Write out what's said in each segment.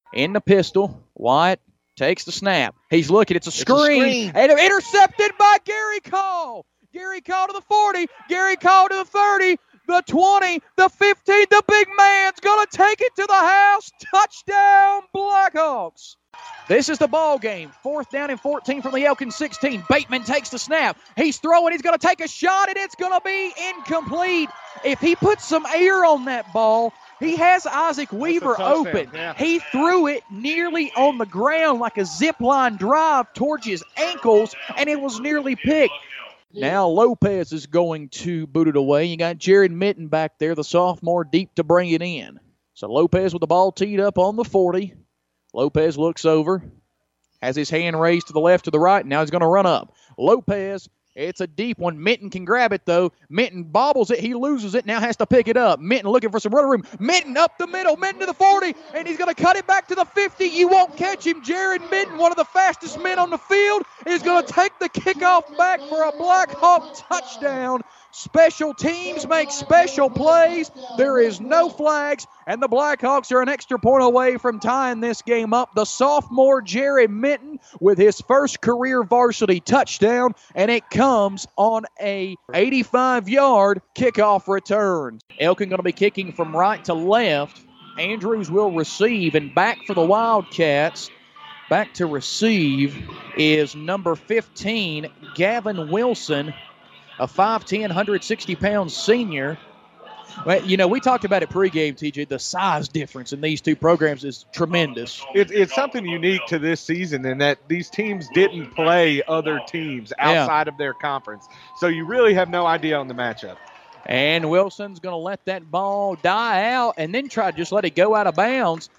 In the pistol, Wyatt takes the snap. He's looking. It's a screen. And intercepted by Gary Call. Gary Call to the 40. Gary Call to the 30. The 20. The 15. The big man's going to take it to the house. Touchdown, Blackhawks. This is the ball game. 4th down and 14 from the Elkin 16. Bateman takes the snap. He's throwing. He's going to take a shot, and it's going to be incomplete. If he puts some air on that ball, he has Isaac Weaver open. Yeah. He threw it nearly on the ground like a zip line drive towards his ankles, and it was nearly picked. Now Lopez is going to boot it away. You got Jared Mitten back there, the sophomore, deep to bring it in. So Lopez with the ball teed up on the 40. Lopez looks over, has his hand raised to the left, to the right. Now he's going to run up. Lopez, it's a deep one. Mitten can grab it, though. Mitten bobbles it. He loses it. Now has to pick it up. Mitten looking for some running room. Mitten up the middle. Mitten to the 40, and he's going to cut it back to the 50. You won't catch him. Jared Mitten, one of the fastest men on the field, is going to take the kickoff back for a Blackhawk touchdown. Special teams make special plays. There is no flags, and the Blackhawks are an extra point away from tying this game up. The sophomore Jared Mitten with his first career varsity touchdown, and it comes on a 85-yard kickoff return. Elkin going to be kicking from right to left. Andrews will receive, and back for the Wildcats. Back to receive is number 15, Gavin Wilson, a 5'10", 160-pound senior. Well, you know, we talked about it pregame, TJ. The size difference in these two programs is tremendous. It's something unique to this season in that these teams didn't play other teams outside of their conference. So you really have no idea on the matchup. And Wilson's going to let that ball die out and then try to just let it go out of bounds.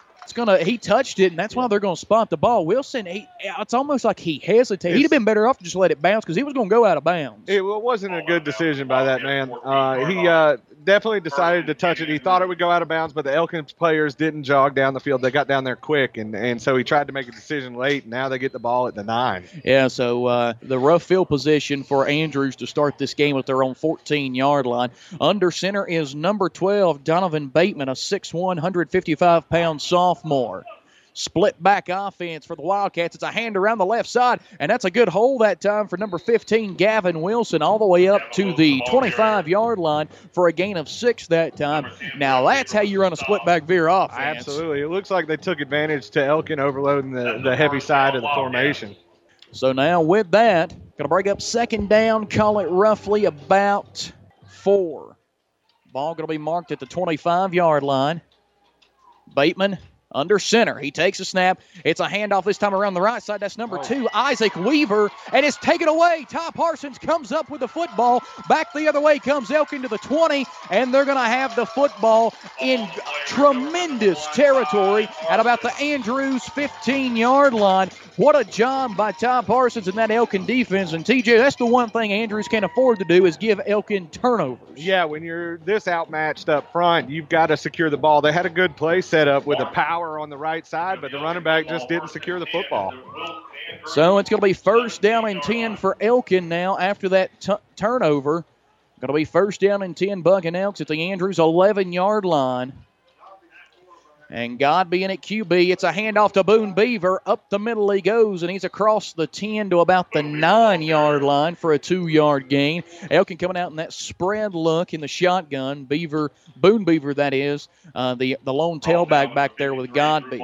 He touched it, and that's why they're going to spot the ball. Wilson, it's almost like he hesitated. He'd have been better off to just let it bounce because he was going to go out of bounds. It wasn't a good decision by that man. He definitely decided to touch it. He thought it would go out of bounds, but the Elkin players didn't jog down the field. They got down there quick, and so he tried to make a decision late, and now they get the ball at the 9. Yeah, so the rough field position for Andrews to start this game with their own 14-yard line. Under center is number 12, Donovan Bateman, a 6'1", 155-pound sophomore. Split back offense for the Wildcats. It's a hand around the left side, and that's a good hole that time for number 15, Gavin Wilson, all the way up to the 25-yard line for a gain of 6 that time. Now that's how you run a split back veer offense. Absolutely. It looks like they took advantage to Elkin overloading the heavy side of the formation. So now with that, going to break up second down, call it roughly about 4. Ball going to be marked at the 25-yard line. Bateman under center. He takes a snap. It's a handoff this time around the right side. That's number 2, Isaac Weaver, and it's taken away. Ty Parsons comes up with the football. Back the other way comes Elkin to the 20, and they're going to have the football in tremendous territory at about the Andrews 15-yard line. What a job by Ty Parsons and that Elkin defense. And, TJ, that's the one thing Andrews can't afford to do is give Elkin turnovers. Yeah, when you're this outmatched up front, you've got to secure the ball. They had a good play set up with the power on the right side, but the running back just didn't secure the football. So it's going to be first down and 10 for Elkin now after that turnover. Going to be first down and 10 Bucking Elks at the Andrews 11-yard line. And Godby in at QB. It's a handoff to Boone Beaver. Up the middle he goes, and he's across the 10 to about the 9-yard line for a 2-yard gain. Elkin coming out in that spread look in the shotgun. Boone Beaver, that is, the lone tailback back there with Godby.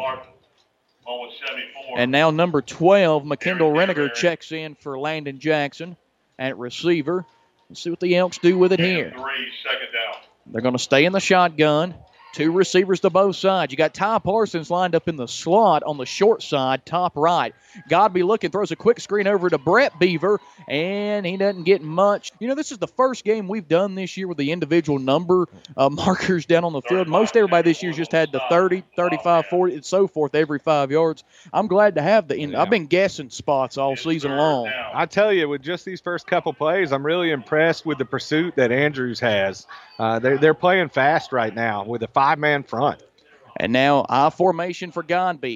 And now number 12, McKendall Reniger, checks in for Landon Jackson at receiver. Let's see what the Elks do with it here. They're going to stay in the shotgun. 2 receivers to both sides. You got Ty Parsons lined up in the slot on the short side, top right. Godby looking, throws a quick screen over to Brett Beaver, and he doesn't get much. You know, this is the first game we've done this year with the individual number markers down on the field. Most everybody this year's just had the 30, 35, 40, and so forth every 5 yards. I'm glad to have I've been guessing spots all season long. I tell you, with just these first couple plays, I'm really impressed with the pursuit that Andrews has. They're playing fast right now with a 5-man front. And now I formation for Godby.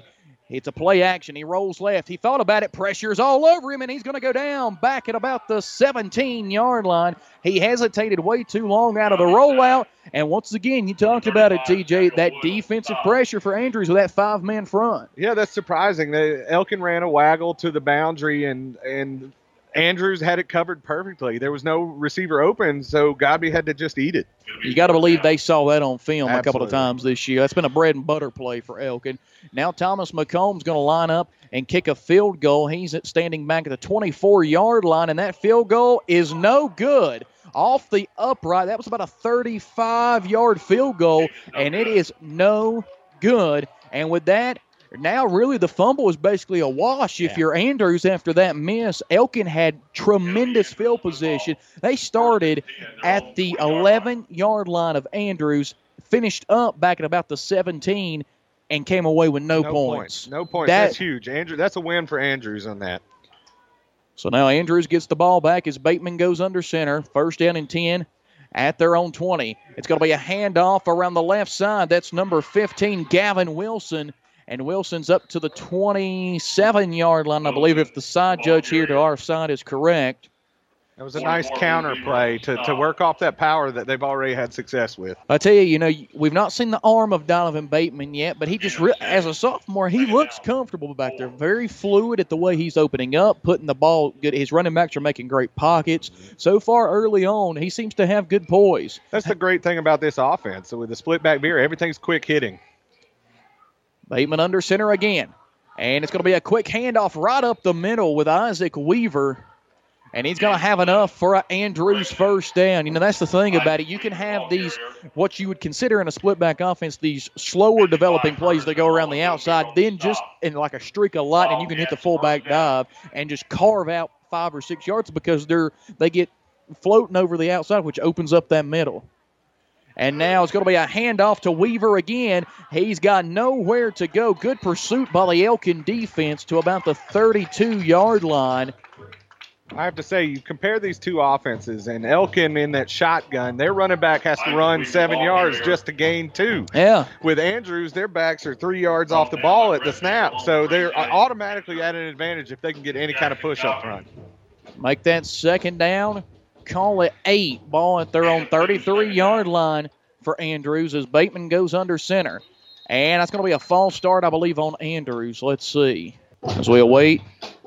It's a play action. He rolls left. He thought about it. Pressure's all over him, and he's going to go down back at about the 17-yard line. He hesitated way too long out of the rollout. And once again, you talked about it, TJ, that defensive pressure for Andrews with that 5-man front. Yeah, that's surprising. Elkin ran a waggle to the boundary, and Andrews had it covered perfectly. There was no receiver open, so Godby had to just eat it. You got to believe they saw that on film Absolutely. a couple of times this year. That's been a bread and butter play for Elkin. Now Thomas McComb's going to line up and kick a field goal. He's standing back at the 24-yard line, and that field goal is no good. Off the upright, that was about a 35-yard field goal, and it is no good. And with that, now really the fumble is basically a wash if you're Andrews after that miss. Elkin had tremendous field position. They started at the 11-yard line of Andrews, finished up back at about the 17, and came away with no points. No points. That's huge. That's a win for Andrews on that. So now Andrews gets the ball back as Bateman goes under center. First down and 10 at their own 20. It's going to be a handoff around the left side. That's number 15, Gavin Wilson. And Wilson's up to the 27-yard line, I believe, if the side judge here to our side is correct. That was a nice counter play to work off that power that they've already had success with. I tell you, we've not seen the arm of Donovan Bateman yet, but he just, as a sophomore, he looks comfortable back there. Very fluid at the way he's opening up, putting the ball good. His running backs are making great pockets. So far early on, he seems to have good poise. That's the great thing about this offense. So with the split back veer, everything's quick hitting. Bateman under center again. And it's going to be a quick handoff right up the middle with Isaac Weaver. And he's going to have enough for Andrews' first down. That's the thing about it. You can have these, what you would consider in a split-back offense, these slower developing plays that go around the outside, then just in like a streak of lightning, you can hit the fullback dive and just carve out 5 or 6 yards because they get floating over the outside, which opens up that middle. And now it's going to be a handoff to Weaver again. He's got nowhere to go. Good pursuit by the Elkin defense to about the 32-yard line. I have to say, you compare these two offenses, and Elkin in that shotgun, their running back has to run 7 yards just to gain 2. Yeah. With Andrews, their backs are 3 yards off the ball at the snap, so they're automatically at an advantage if they can get any kind of push up front. Make that second down. Call it 8. Ball at their own 33-yard line for Andrews as Bateman goes under center. And that's going to be a false start, I believe, on Andrews. Let's see. As we await.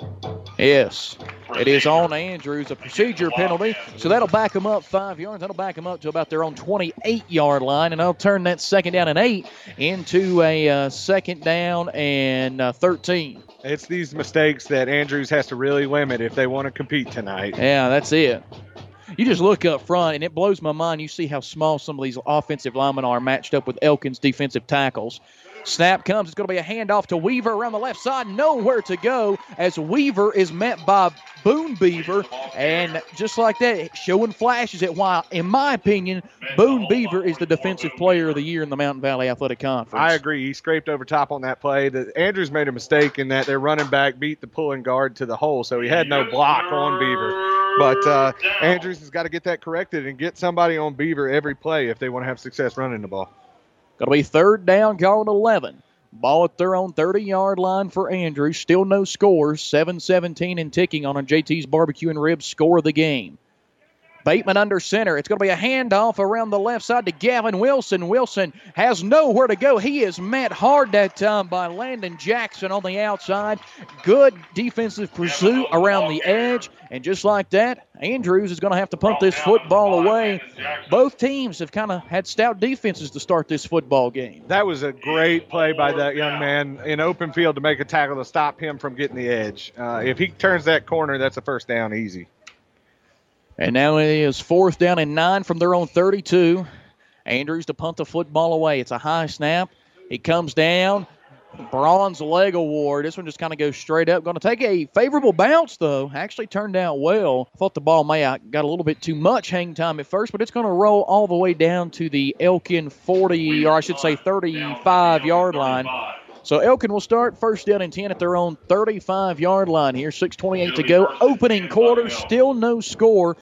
Yes, it is on Andrews, a procedure penalty. So that'll back them up 5 yards. That'll back them up to about their own 28-yard line. And that'll turn that second down and 8 into a second down and 13. It's these mistakes that Andrews has to really limit if they want to compete tonight. Yeah, that's it. You just look up front, and it blows my mind. You see how small some of these offensive linemen are matched up with Elkin's defensive tackles. Snap comes. It's going to be a handoff to Weaver around the left side. Nowhere to go as Weaver is met by Boone Beaver. And just like that, showing flashes at why, in my opinion, Boone Beaver is the defensive player of the year in the Mountain Valley Athletic Conference. I agree. He scraped over top on that play. Andrews made a mistake in that their running back beat the pulling guard to the hole, so he had no block on Beaver. But Andrews has got to get that corrected and get somebody on Beaver every play if they want to have success running the ball. Going to be third down, called 11. Ball at their own 30-yard line for Andrews. Still no scores. 7-17 and ticking on a JT's Barbecue and Ribs score of the game. Bateman under center. It's going to be a handoff around the left side to Gavin Wilson. Wilson has nowhere to go. He is met hard that time by Landon Jackson on the outside. Good defensive pursuit around the edge. And just like that, Andrews is going to have to punt this football away. Both teams have kind of had stout defenses to start this football game. That was a great play by that young man in open field to make a tackle to stop him from getting the edge. If he turns that corner, that's a first down easy. And now it is 4th down and 9 from their own 32. Andrews to punt the football away. It's a high snap. He comes down. Bronze leg award. This one just kind of goes straight up. Going to take a favorable bounce, though. Actually turned out well. I thought the ball may have got a little bit too much hang time at first, but it's going to roll all the way down to the Elkin 40, or I should say 35-yard line. So Elkin will start first down and 10 at their own 35-yard line here. 6:28 to go. Opening quarter, still no score.